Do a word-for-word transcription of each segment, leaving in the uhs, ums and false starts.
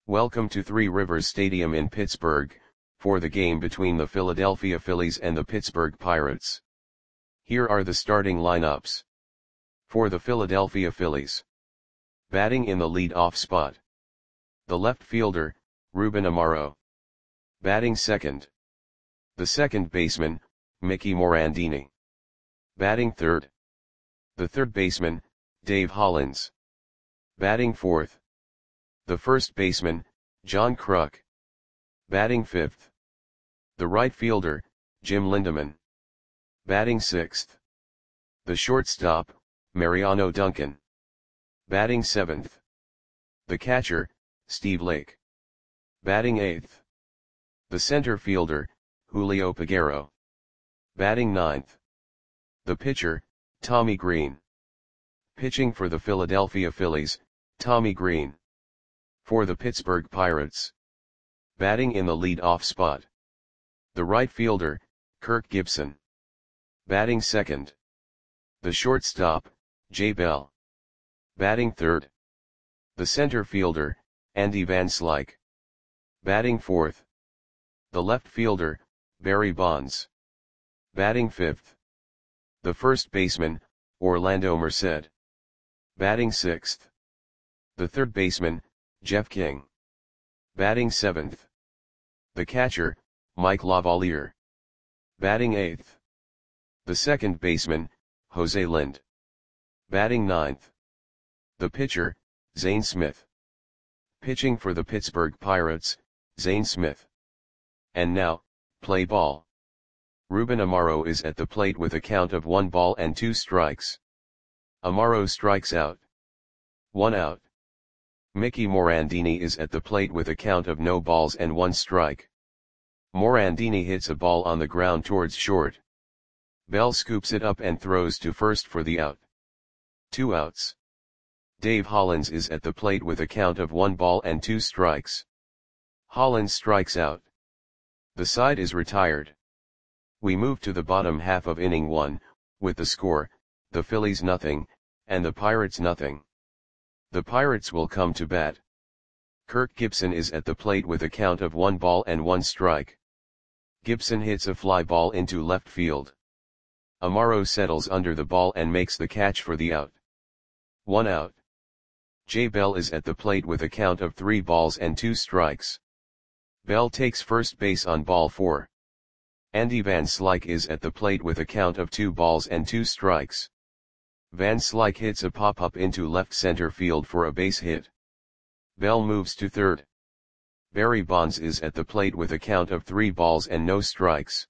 Welcome to Three Rivers Stadium in Pittsburgh, for the game between the Philadelphia Phillies and the Pittsburgh Pirates. Here are the starting lineups. For the Philadelphia Phillies. Batting in the lead-off spot. The left fielder, Ruben Amaro. Batting second. The second baseman, Mickey Morandini. Batting third. The third baseman, Dave Hollins. Batting fourth. The first baseman, John Kruk. Batting fifth. The right fielder, Jim Lindeman. Batting sixth. The shortstop, Mariano Duncan. Batting seventh. The catcher, Steve Lake. Batting eighth. The center fielder, Julio Peguero. Batting ninth. The pitcher, Tommy Green. Pitching for the Philadelphia Phillies, Tommy Green. For the Pittsburgh Pirates. Batting in the lead-off spot. The right fielder, Kirk Gibson. Batting second. The shortstop, Jay Bell. Batting third. The center fielder, Andy Van Slyke. Batting fourth. The left fielder, Barry Bonds. Batting fifth. The first baseman, Orlando Merced. Batting sixth. The third baseman, Jeff King. Batting seventh. The catcher, Mike Lavalier. Batting eighth. The second baseman, Jose Lind. Batting ninth. The pitcher, Zane Smith. Pitching for the Pittsburgh Pirates, Zane Smith. And now, play ball. Ruben Amaro is at the plate with a count of one ball and two strikes. Amaro strikes out. One out. Mickey Morandini is at the plate with a count of no balls and one strike. Morandini hits a ball on the ground towards short. Bell scoops it up and throws to first for the out. Two outs. Dave Hollins is at the plate with a count of one ball and two strikes. Hollins strikes out. The side is retired. We move to the bottom half of inning one, with the score, the Phillies nothing, and the Pirates nothing. The Pirates will come to bat. Kirk Gibson is at the plate with a count of one ball and one strike. Gibson hits a fly ball into left field. Amaro settles under the ball and makes the catch for the out. One out. Jay Bell is at the plate with a count of three balls and two strikes. Bell takes first base on ball four. Andy Van Slyke is at the plate with a count of two balls and two strikes. Van Slyke hits a pop-up into left center field for a base hit. Bell moves to third. Barry Bonds is at the plate with a count of three balls and no strikes.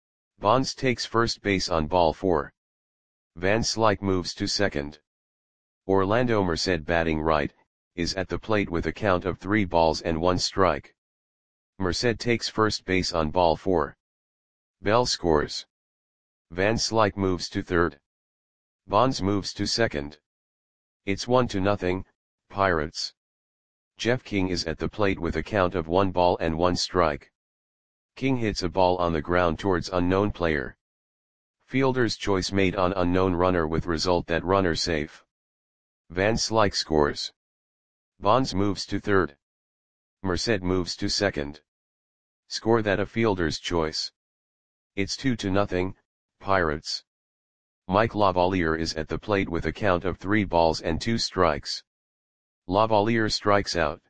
Bonds takes first base on ball four. Van Slyke moves to second. Orlando Merced, batting right, is at the plate with a count of three balls and one strike. Merced takes first base on ball four. Bell scores. Van Slyke moves to third. Bonds moves to second. It's one to nothing, Pirates. Jeff King is at the plate with a count of one ball and one strike. King hits a ball on the ground towards unknown player. Fielder's choice made on unknown runner with result that runner safe. Van Slyke scores. Bonds moves to third. Merced moves to second. Score that a fielder's choice. It's two to nothing, Pirates. Mike Lavalier is at the plate with a count of three balls and two strikes. Lavalier strikes out.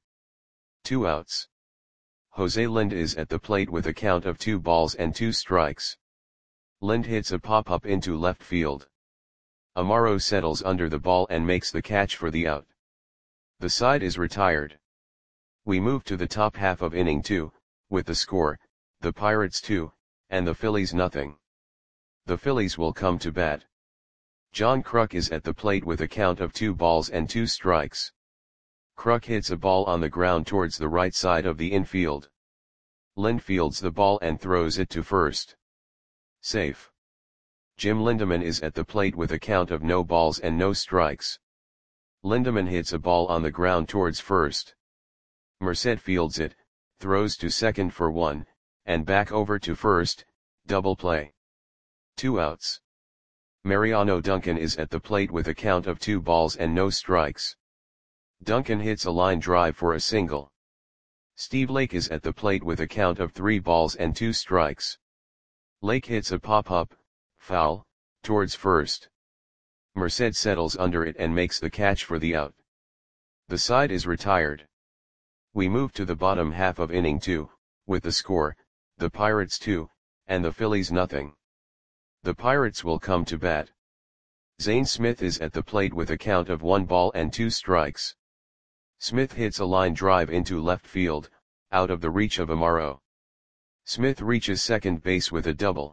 Two outs. Jose Lind is at the plate with a count of two balls and two strikes. Lind hits a pop-up into left field. Amaro settles under the ball and makes the catch for the out. The side is retired. We move to the top half of inning two, with the score, the Pirates two, and the Phillies nothing. The Phillies will come to bat. John Kruk is at the plate with a count of two balls and two strikes. Kruk hits a ball on the ground towards the right side of the infield. Lind fields the ball and throws it to first. Safe. Jim Lindeman is at the plate with a count of no balls and no strikes. Lindeman hits a ball on the ground towards first. Merced fields it, throws to second for one, and back over to first, double play. Two outs. Mariano Duncan is at the plate with a count of two balls and no strikes. Duncan hits a line drive for a single. Steve Lake is at the plate with a count of three balls and two strikes. Lake hits a pop-up, foul, towards first. Merced settles under it and makes the catch for the out. The side is retired. We move to the bottom half of inning two, with the score, the Pirates two, and the Phillies nothing. The Pirates will come to bat. Zane Smith is at the plate with a count of one ball and two strikes. Smith hits a line drive into left field, out of the reach of Amaro. Smith reaches second base with a double.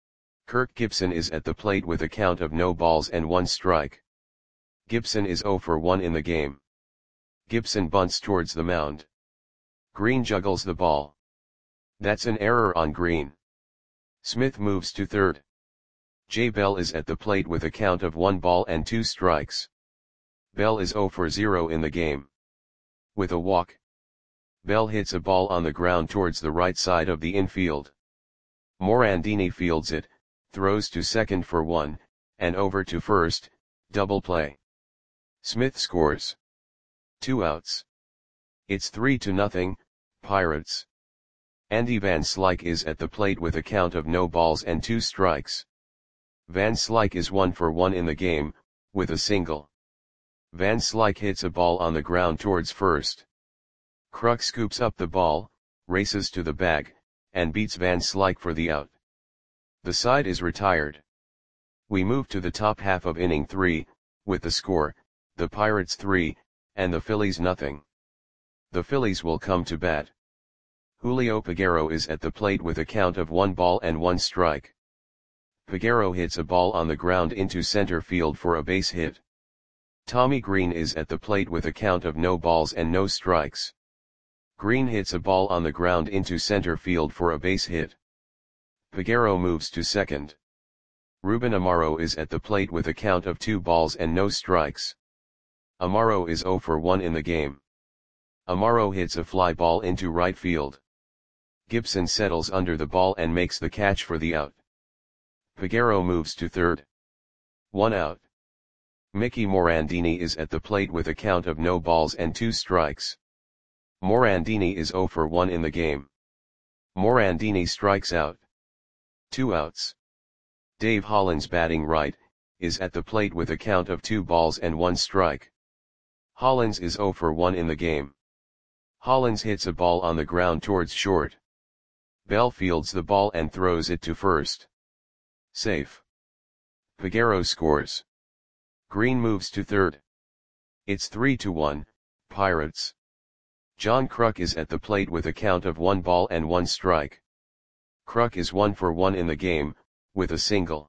Kirk Gibson is at the plate with a count of no balls and one strike. Gibson is oh for one in the game. Gibson bunts towards the mound. Green juggles the ball. That's an error on Green. Smith moves to third. Jay Bell is at the plate with a count of one ball and two strikes. Bell is oh for zero in the game. With a walk, Bell hits a ball on the ground towards the right side of the infield. Morandini fields it, throws to second for one, and over to first, double play. Smith scores. Two outs. It's three to nothing, Pirates. Andy Van Slyke is at the plate with a count of no balls and two strikes. Van Slyke is one for one in the game, with a single. Van Slyke hits a ball on the ground towards first. Kruk scoops up the ball, races to the bag, and beats Van Slyke for the out. The side is retired. We move to the top half of inning three, with the score, the Pirates three, and the Phillies nothing. The Phillies will come to bat. Julio Peguero is at the plate with a count of one ball and one strike. Peguero hits a ball on the ground into center field for a base hit. Tommy Green is at the plate with a count of no balls and no strikes. Green hits a ball on the ground into center field for a base hit. Peguero moves to second. Ruben Amaro is at the plate with a count of two balls and no strikes. Amaro is oh for one in the game. Amaro hits a fly ball into right field. Gibson settles under the ball and makes the catch for the out. Peguero moves to third. One out. Mickey Morandini is at the plate with a count of no balls and two strikes. Morandini is oh for one in the game. Morandini strikes out. Two outs. Dave Hollins, batting right, is at the plate with a count of two balls and one strike. Hollins is oh for one in the game. Hollins hits a ball on the ground towards short. Bell fields the ball and throws it to first. Safe. Peguero scores. Green moves to third. It's three to one, Pirates. John Kruk is at the plate with a count of one ball and one strike. Kruk is one for one in the game, with a single.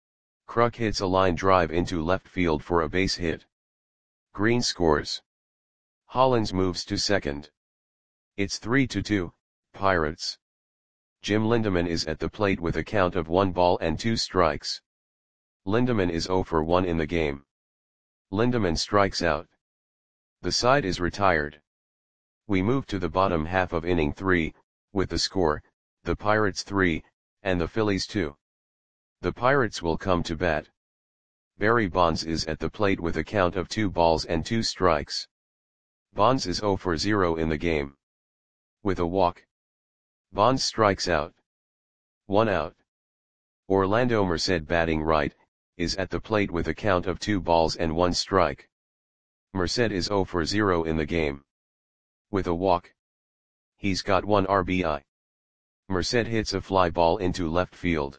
Kruk hits a line drive into left field for a base hit. Green scores. Hollins moves to second. It's three to two, Pirates. Jim Lindemann is at the plate with a count of one ball and two strikes. Lindemann is oh for one in the game. Lindemann strikes out. The side is retired. We move to the bottom half of inning three, with the score, the Pirates three, and the Phillies two. The Pirates will come to bat. Barry Bonds is at the plate with a count of two balls and two strikes. Bonds is oh for zero in the game. With a walk, Bonds strikes out. One out. Orlando Merced, batting right, is at the plate with a count of two balls and one strike. Merced is oh for zero in the game. With a walk, he's got one R B I. Merced hits a fly ball into left field.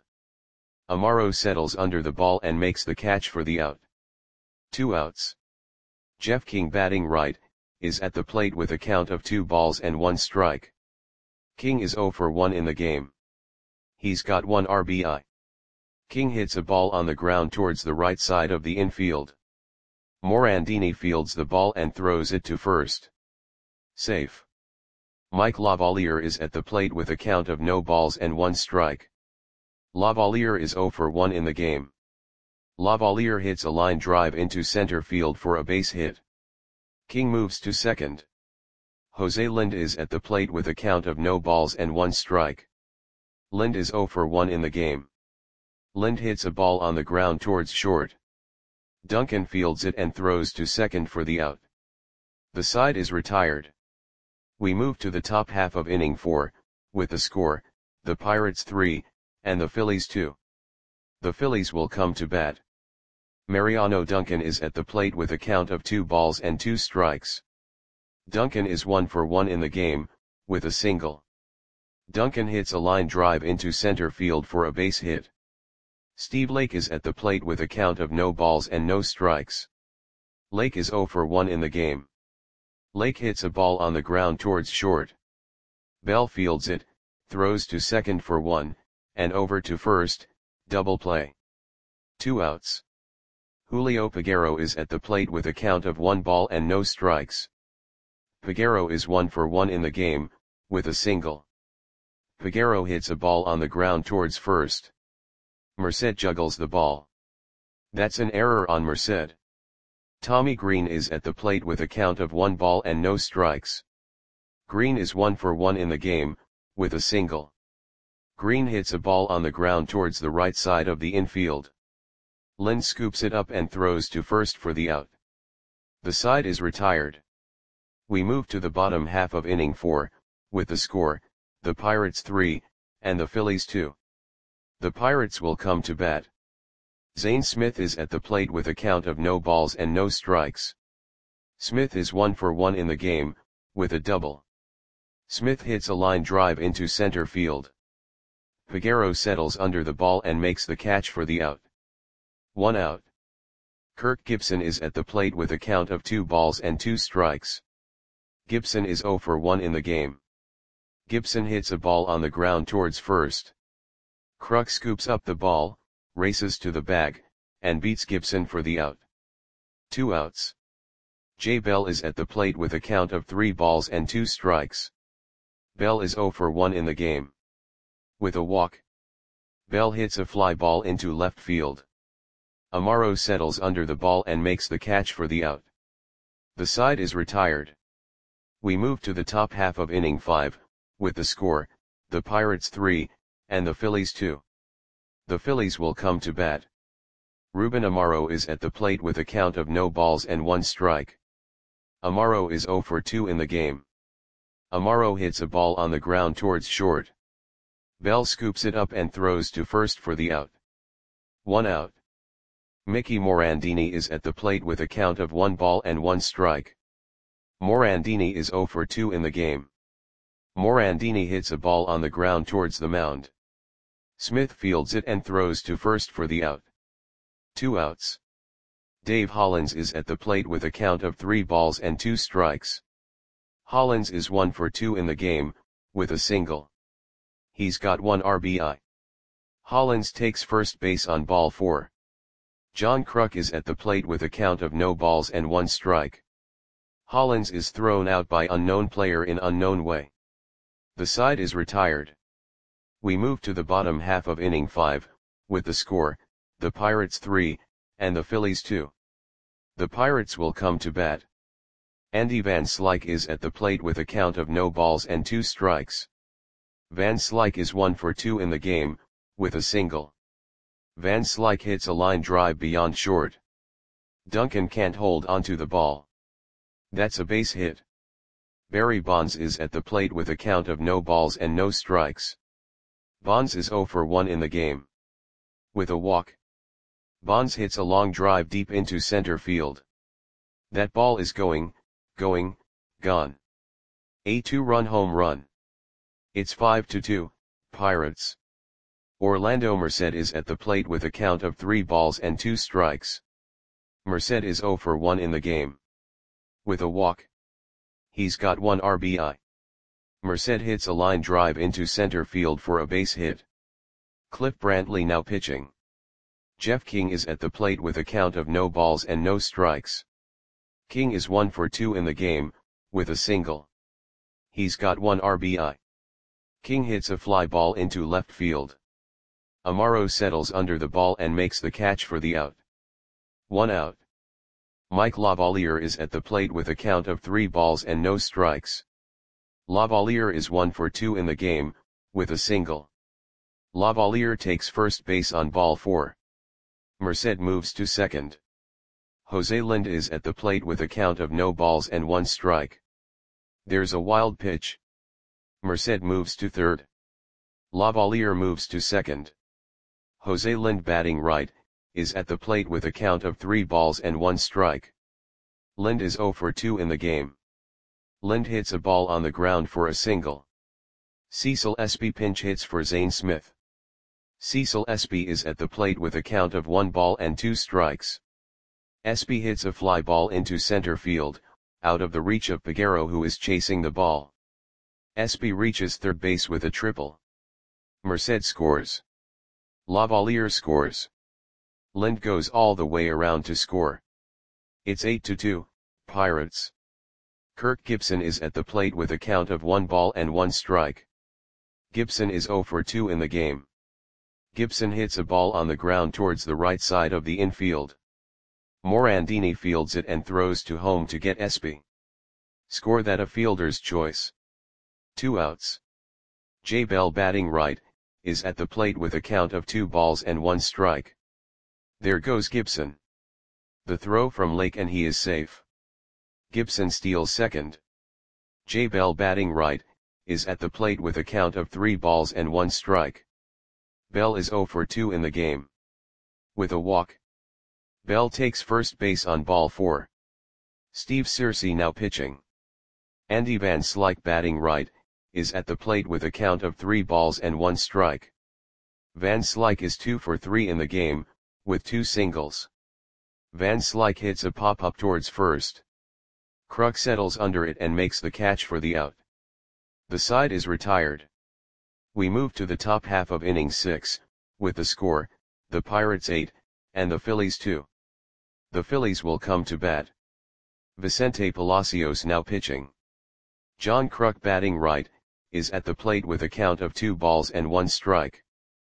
Amaro settles under the ball and makes the catch for the out. Two outs. Jeff King, batting right, is at the plate with a count of two balls and one strike. King is oh for one in the game. He's got one R B I. King hits a ball on the ground towards the right side of the infield. Morandini fields the ball and throws it to first. Safe. Mike Lavalier is at the plate with a count of no balls and one strike. Lavalier is oh for one in the game. Lavalier hits a line drive into center field for a base hit. King moves to second. Jose Lind is at the plate with a count of no balls and one strike. Lind is oh for one in the game. Lind hits a ball on the ground towards short. Duncan fields it and throws to second for the out. The side is retired. We move to the top half of inning four, with the score, the Pirates three, and the Phillies two. The Phillies will come to bat. Mariano Duncan is at the plate with a count of two balls and two strikes. Duncan is one for one in the game, with a single. Duncan hits a line drive into center field for a base hit. Steve Lake is at the plate with a count of no balls and no strikes. Lake is zero for one in the game. Lake hits a ball on the ground towards short. Bell fields it, throws to second for one, and over to first, double play. Two outs. Julio Peguero is at the plate with a count of one ball and no strikes. Peguero is one for one in the game, with a single. Peguero hits a ball on the ground towards first. Merced juggles the ball. That's an error on Merced. Tommy Green is at the plate with a count of one ball and no strikes. Green is one for one in the game, with a single. Green hits a ball on the ground towards the right side of the infield. Lynn scoops it up and throws to first for the out. The side is retired. We move to the bottom half of inning four, with the score, the Pirates three, and the Phillies two. The Pirates will come to bat. Zane Smith is at the plate with a count of no balls and no strikes. Smith is one for one in the game, with a double. Smith hits a line drive into center field. Peguero settles under the ball and makes the catch for the out. One out. Kirk Gibson is at the plate with a count of two balls and two strikes. Gibson is zero for one in the game. Gibson hits a ball on the ground towards first. Kruk scoops up the ball, races to the bag, and beats Gibson for the out. Two outs. Jay Bell is at the plate with a count of three balls and two strikes. Bell is zero for one in the game. With a walk. Bell hits a fly ball into left field. Amaro settles under the ball and makes the catch for the out. The side is retired. We move to the top half of inning five, with the score, the Pirates three, and the Phillies two. The Phillies will come to bat. Ruben Amaro is at the plate with a count of no balls and one strike. Amaro is zero for two in the game. Amaro hits a ball on the ground towards short. Bell scoops it up and throws to first for the out. One out. Mickey Morandini is at the plate with a count of one ball and one strike. Morandini is zero for two in the game. Morandini hits a ball on the ground towards the mound. Smith fields it and throws to first for the out. Two outs. Dave Hollins is at the plate with a count of three balls and two strikes. Hollins is one for two in the game, with a single. He's got one R B I. Hollins takes first base on ball four. John Kruk is at the plate with a count of no balls and one strike. Hollins is thrown out by unknown player in unknown way. The side is retired. We move to the bottom half of inning five, with the score, the Pirates three, and the Phillies two. The Pirates will come to bat. Andy Van Slyke is at the plate with a count of no balls and two strikes. Van Slyke is one for two in the game, with a single. Van Slyke hits a line drive beyond short. Duncan can't hold onto the ball. That's a base hit. Barry Bonds is at the plate with a count of no balls and no strikes. Bonds is zero for one in the game. With a walk. Bonds hits a long drive deep into center field. That ball is going, going, gone. A two-run home run. It's five to two, Pirates. Orlando Merced is at the plate with a count of three balls and two strikes. Merced is zero for one in the game. With a walk. He's got one R B I. Merced hits a line drive into center field for a base hit. Cliff Brantley now pitching. Jeff King is at the plate with a count of no balls and no strikes. King is one for two in the game, with a single. He's got one R B I. King hits a fly ball into left field. Amaro settles under the ball and makes the catch for the out. One out. Mike Lavalier is at the plate with a count of three balls and no strikes. Lavalier is one for two in the game, with a single. Lavalier takes first base on ball four. Merced moves to second. Jose Lind is at the plate with a count of no balls and one strike. There's a wild pitch. Merced moves to third. Lavalier moves to second. Jose Lind batting right, is at the plate with a count of three balls and one strike. Lind is zero for two in the game. Lind hits a ball on the ground for a single. Cecil Espy pinch hits for Zane Smith. Cecil Espy is at the plate with a count of one ball and two strikes. Espy hits a fly ball into center field, out of the reach of Peguero, who is chasing the ball. Espy reaches third base with a triple. Merced scores. Lavalier scores. Lind goes all the way around to score. It's eight to two, Pirates. Kirk Gibson is at the plate with a count of one ball and one strike. Gibson is zero for two in the game. Gibson hits a ball on the ground towards the right side of the infield. Morandini fields it and throws to home to get Espy. Score that a fielder's choice. Two outs. J. Bell batting right, is at the plate with a count of two balls and one strike. There goes Gibson. The throw from Lake and he is safe. Gibson steals second. J. Bell batting right, is at the plate with a count of three balls and one strike. Bell is zero for two in the game. With a walk. Bell takes first base on ball four. Steve Searcy now pitching. Andy Van Slyke batting right, is at the plate with a count of three balls and one strike. Van Slyke is two for three in the game, with two singles. Van Slyke hits a pop-up towards first. Kruk settles under it and makes the catch for the out. The side is retired. We move to the top half of inning six, with the score, the Pirates eight, and the Phillies two. The Phillies will come to bat. Vicente Palacios now pitching. John Kruk batting right, is at the plate with a count of two balls and one strike.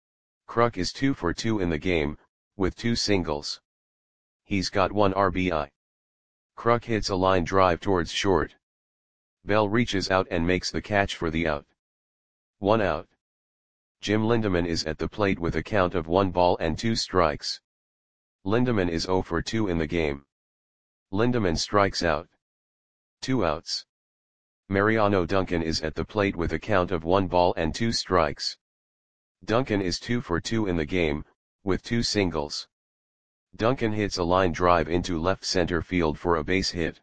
Kruk is two for two in the game, with two singles. He's got one R B I. Kruk hits a line drive towards short. Bell reaches out and makes the catch for the out. One out. Jim Lindeman is at the plate with a count of one ball and two strikes. Lindeman is zero for two in the game. Lindeman strikes out. Two outs. Mariano Duncan is at the plate with a count of one ball and two strikes. Duncan is two for two in the game, with two singles. Duncan hits a line drive into left center field for a base hit.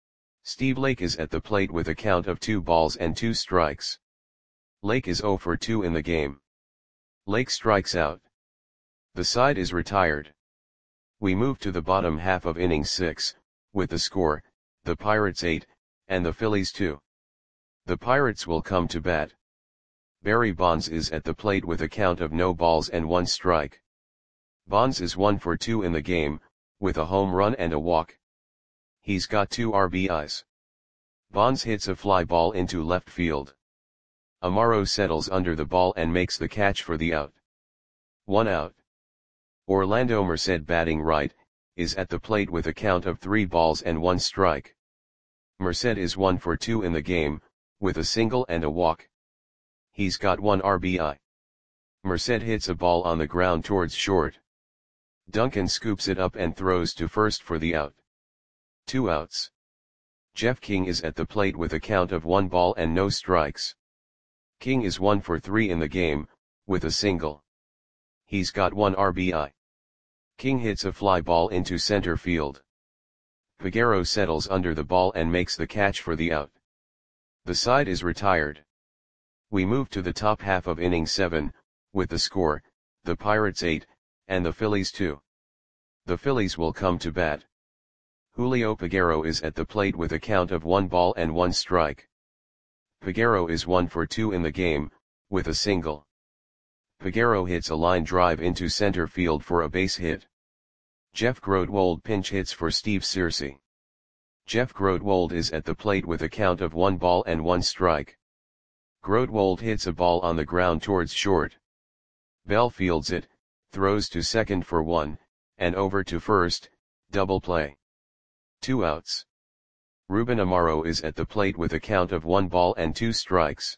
Steve Lake is at the plate with a count of two balls and two strikes. Lake is zero for two in the game. Lake strikes out. The side is retired. We move to the bottom half of inning six, with the score, the Pirates eight, and the Phillies two. The Pirates will come to bat. Barry Bonds is at the plate with a count of no balls and one strike. Bonds is one for two in the game, with a home run and a walk. He's got two R B Is. Bonds hits a fly ball into left field. Amaro settles under the ball and makes the catch for the out. One out. Orlando Merced batting right, is at the plate with a count of three balls and one strike. Merced is one for two in the game, with a single and a walk. He's got one R B I. Merced hits a ball on the ground towards short. Duncan scoops it up and throws to first for the out. Two outs. Jeff King is at the plate with a count of one ball and no strikes. King is one for three in the game, with a single. He's got one R B I. King hits a fly ball into center field. Peguero settles under the ball and makes the catch for the out. The side is retired. We move to the top half of inning seven, with the score, the Pirates eight, and the Phillies two. The Phillies will come to bat. Julio Peguero is at the plate with a count of one ball and one strike. Peguero is one for two in the game, with a single. Peguero hits a line drive into center field for a base hit. Jeff Grodwold pinch hits for Steve Searcy. Jeff Grodwold is at the plate with a count of one ball and one strike. Grodwold hits a ball on the ground towards short. Bell fields it, throws to second for one, and over to first, double play. Two outs. Ruben Amaro is at the plate with a count of one ball and two strikes.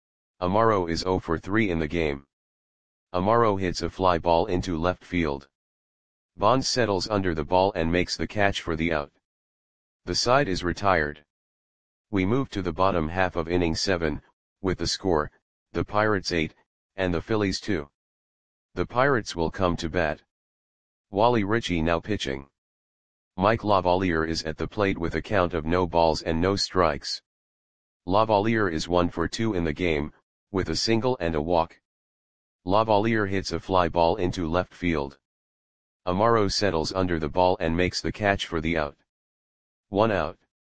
Amaro is zero for three in the game. Amaro hits a fly ball into left field. Bonds settles under the ball and makes the catch for the out. The side is retired. We move to the bottom half of inning seven, with the score, the Pirates eight, and the Phillies two. The Pirates will come to bat. Wally Ritchie now pitching. Mike Lavalier is at the plate with a count of no balls and no strikes. Lavalier is one for two in the game, with a single and a walk. Lavalier hits a fly ball into left field. Amaro settles under the ball and makes the catch for the out. One out.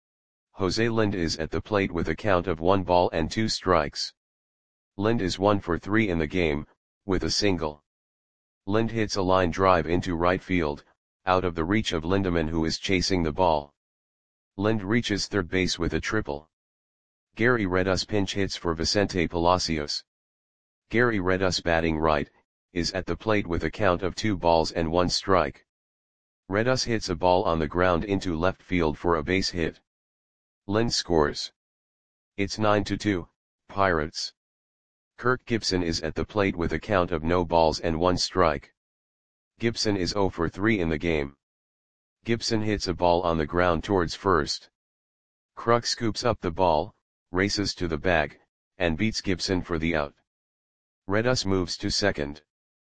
Jose Lind is at the plate with a count of one ball and two strikes. Lind is one for three in the game, with a single. Lind hits a line drive into right field, out of the reach of Lindemann, who is chasing the ball. Lind reaches third base with a triple. Gary Redus pinch hits for Vicente Palacios. Gary Redus, batting right, is at the plate with a count of two balls and one strike. Redus hits a ball on the ground into left field for a base hit. Lind scores. It's nine to two, Pirates. Kirk Gibson is at the plate with a count of no balls and one strike. Gibson is zero for three in the game. Gibson hits a ball on the ground towards first. Kruk scoops up the ball, races to the bag, and beats Gibson for the out. Redus moves to second.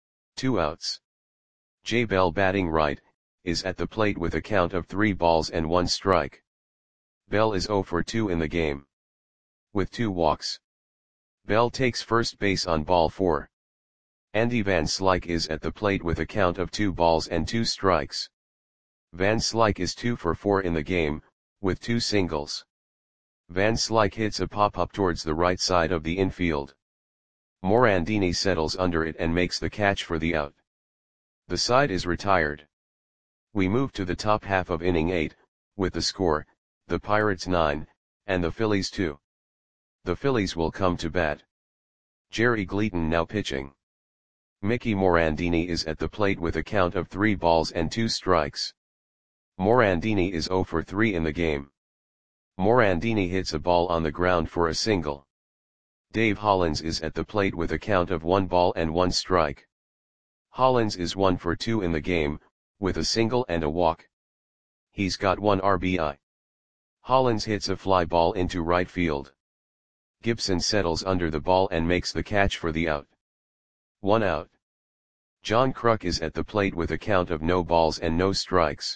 Two outs. Jay Bell, batting right, is at the plate with a count of three balls and one strike. Bell is zero for two in the game. With two walks. Bell takes first base on ball four. Andy Van Slyke is at the plate with a count of two balls and two strikes. Van Slyke is two for four in the game, with two singles. Van Slyke hits a pop-up towards the right side of the infield. Morandini settles under it and makes the catch for the out. The side is retired. We move to the top half of inning eight, with the score, the Pirates nine, and the Phillies two. The Phillies will come to bat. Jerry Gleaton now pitching. Mickey Morandini is at the plate with a count of three balls and two strikes. Morandini is zero for three in the game. Morandini hits a ball on the ground for a single. Dave Hollins is at the plate with a count of one ball and one strike. Hollins is one for two in the game, with a single and a walk. He's got one R B I. Hollins hits a fly ball into right field. Gibson settles under the ball and makes the catch for the out. One out. John Kruk is at the plate with a count of no balls and no strikes.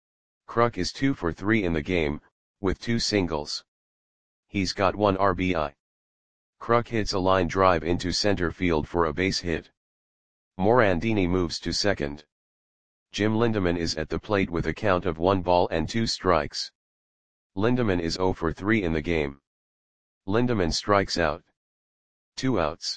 Kruk is two for three in the game, with two singles. He's got one R B I. Kruk hits a line drive into center field for a base hit. Morandini moves to second. Jim Lindemann is at the plate with a count of one ball and two strikes. Lindemann is zero for three in the game. Lindemann strikes out. Two outs.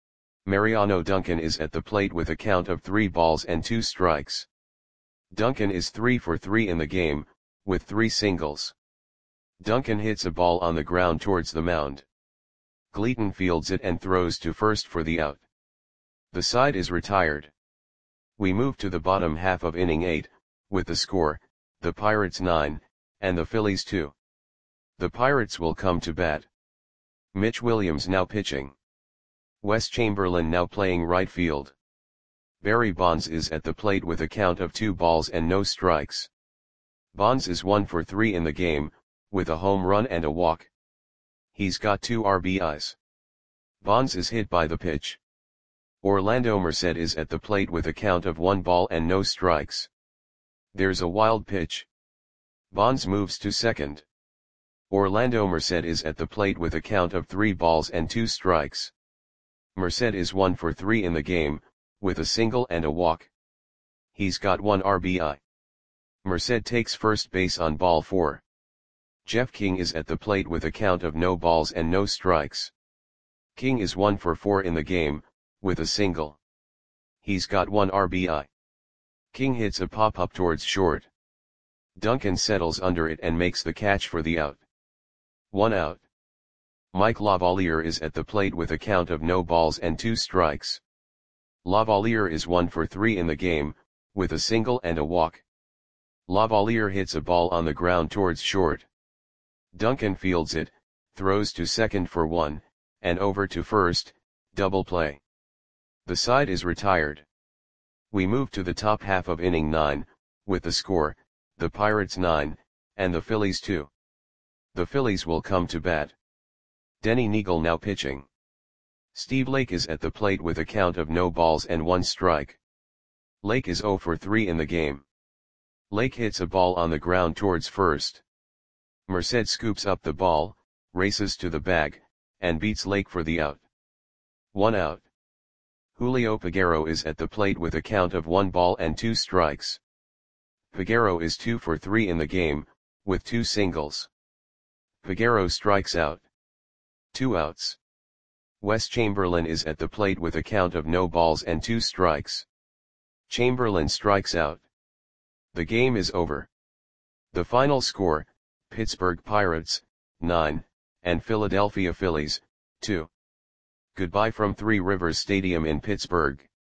Mariano Duncan is at the plate with a count of three balls and two strikes. Duncan is three for three in the game, with three singles. Duncan hits a ball on the ground towards the mound. Gleaton fields it and throws to first for the out. The side is retired. We move to the bottom half of inning eight, with the score, the Pirates nine, and the Phillies two. The Pirates will come to bat. Mitch Williams now pitching. Wes Chamberlain now playing right field. Barry Bonds is at the plate with a count of two balls and no strikes. Bonds is one for three in the game, with a home run and a walk. He's got two R B Is. Bonds is hit by the pitch. Orlando Merced is at the plate with a count of one ball and no strikes. There's a wild pitch. Bonds moves to second. Orlando Merced is at the plate with a count of three balls and two strikes. Merced is one for three in the game, with a single and a walk. He's got one R B I. Merced takes first base on ball four. Jeff King is at the plate with a count of no balls and no strikes. King is one for four in the game, with a single. He's got one R B I. King hits a pop-up towards short. Duncan settles under it and makes the catch for the out. One out. Mike Lavalier is at the plate with a count of no balls and two strikes. Lavalier is one for three in the game, with a single and a walk. Lavalier hits a ball on the ground towards short. Duncan fields it, throws to second for one, and over to first, double play. The side is retired. We move to the top half of inning nine, with the score, the Pirates nine, and the Phillies two. The Phillies will come to bat. Denny Neagle now pitching. Steve Lake is at the plate with a count of no balls and one strike. Lake is zero for three in the game. Lake hits a ball on the ground towards first. Merced scoops up the ball, races to the bag, and beats Lake for the out. One out. Julio Peguero is at the plate with a count of one ball and two strikes. Peguero is two for three in the game, with two singles. Peguero strikes out. Two outs. Wes Chamberlain is at the plate with a count of no balls and two strikes. Chamberlain strikes out. The game is over. The final score, Pittsburgh Pirates, nine, and Philadelphia Phillies, two. Goodbye from Three Rivers Stadium in Pittsburgh.